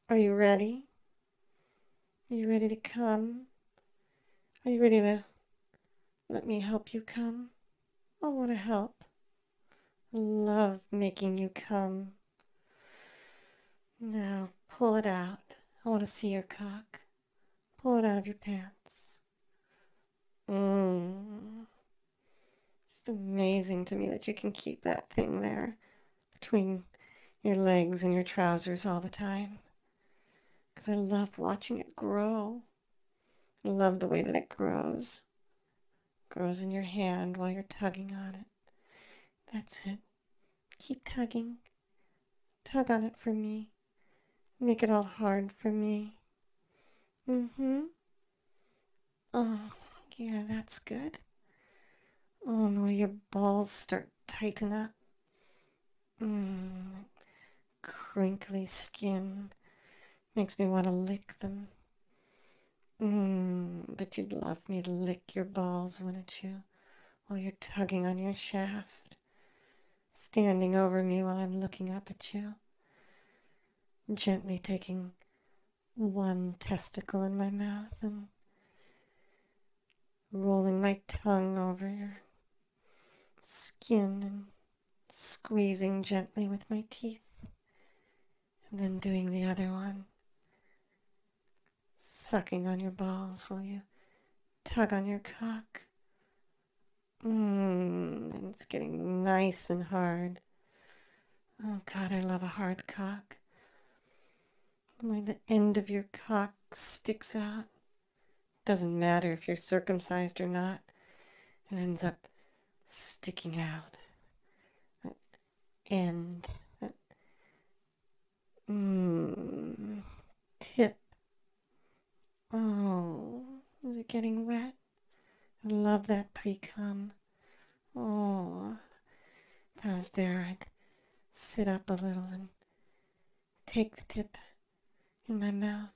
Are you ready? Are you ready to come? Are you ready to let me help you come? I want to help. I love making you come. Now, pull it out. I want to see your cock. Pull it out of your pants. Mmm. Just amazing to me that you can keep that thing there between your legs and your trousers all the time. Because I love watching it grow. I love the way that it grows. Grows in your hand while you're tugging on it. That's it. Keep tugging. Tug on it for me. Make it all hard for me. Mm-hmm. Oh, yeah, that's good. Oh, and where your balls start tighten up. Mmm. Crinkly skin. Makes me want to lick them. Mmm. But you'd love me to lick your balls, wouldn't you? While you're tugging on your shaft. Standing over me while I'm looking up at you. Gently taking one testicle in my mouth and rolling my tongue over your skin and squeezing gently with my teeth, and then doing the other one, sucking on your balls while you tug on your cock. And it's getting nice and hard. Oh God, I love a hard cock. When the end of your cock sticks out, doesn't matter if you're circumcised or not, it ends up sticking out. That end, that tip. Oh, is it getting wet? I love that pre-cum. Oh, if I was there, I'd sit up a little and take the tip in my mouth.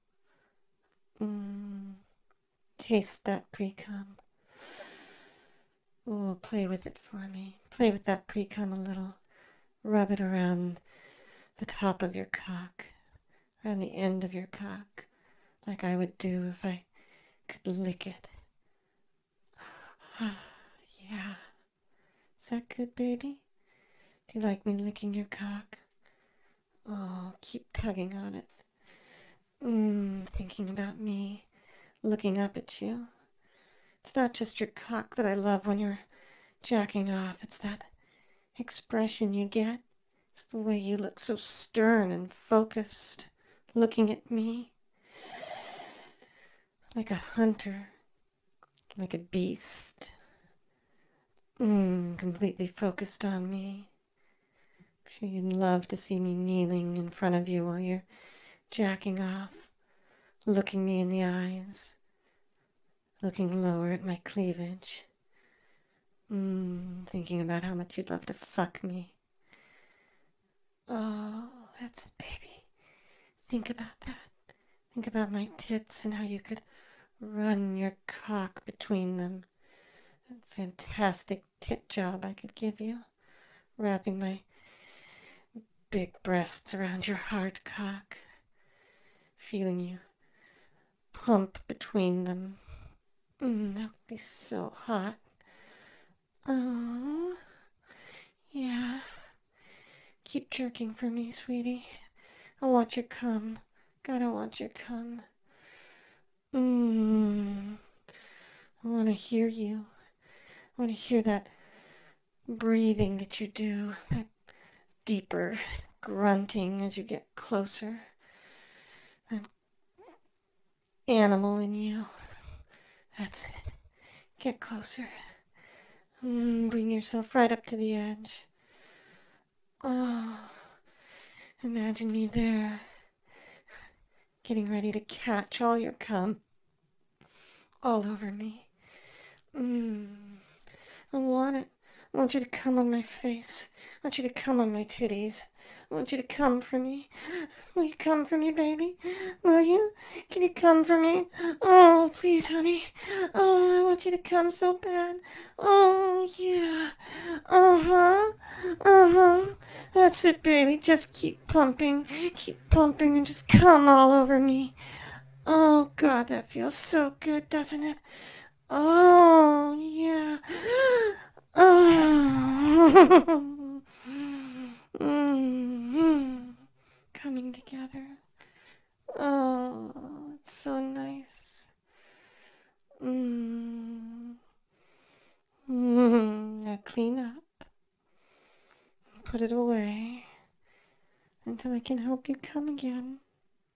Taste that pre-cum. Oh, play with it for me. Play with that pre-cum a little. Rub it around the top of your cock, around the end of your cock, like I would do if I could lick it. Yeah. Is that good, baby? Do you like me licking your cock? Oh, keep tugging on it. Thinking about me, looking up at you. It's not just your cock that I love when you're jacking off. It's that expression you get. It's the way you look so stern and focused, looking at me like a hunter, like a beast. Completely focused on me. I'm sure you'd love to see me kneeling in front of you while you're jacking off, looking me in the eyes, looking lower at my cleavage. Thinking about how much you'd love to fuck me. Oh, that's it, baby. Think about that. Think about my tits and how you could run your cock between them. That fantastic tit job I could give you. Wrapping my big breasts around your hard cock. Feeling you pump between them. That would be so hot. Oh, yeah. Keep jerking for me, sweetie. I want your cum. God, I want your cum. I want to hear you. I want to hear that breathing that you do, that deeper grunting as you get closer. That animal in you. That's it. Get closer. Bring yourself right up to the edge. Oh, imagine me there, getting ready to catch all your cum all over me. I want it. I want you to come on my face. I want you to come on my titties. I want you to come for me. Will you come for me, baby? Will you? Can you come for me? Oh, please, honey. Oh, I want you to come so bad. Oh, yeah. Uh-huh. Uh-huh. That's it, baby. Just keep pumping. Keep pumping and just come all over me. Oh, God, that feels so good, doesn't it? Oh, yeah. Oh. Mm-hmm. Coming together. Oh, it's so nice. Mm. Now clean up. Put it away until I can help you come again.